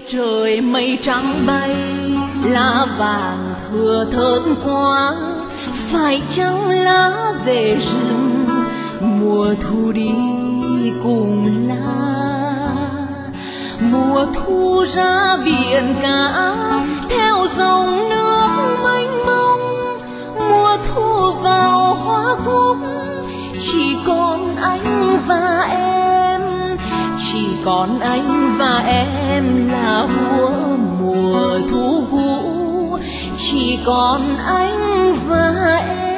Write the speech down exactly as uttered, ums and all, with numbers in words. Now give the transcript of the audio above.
trời mây trắng bay, lá vàng thừa thớt quá, phải chăng lá về rừng mùa thu đi cùng lá. Mùa thu ra biển cả theo dòng nước mênh mông, mùa thu vào hoa cúc chỉ còn anh và em, chỉ còn anh và em là của mùa thu cũ, chỉ còn anh và em.